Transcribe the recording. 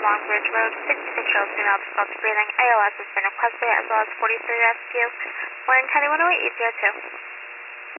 Longbridge Road, 66-year-old female difficulty breathing. ALS has been requested as well as 43 rescue. We're in County 108 802.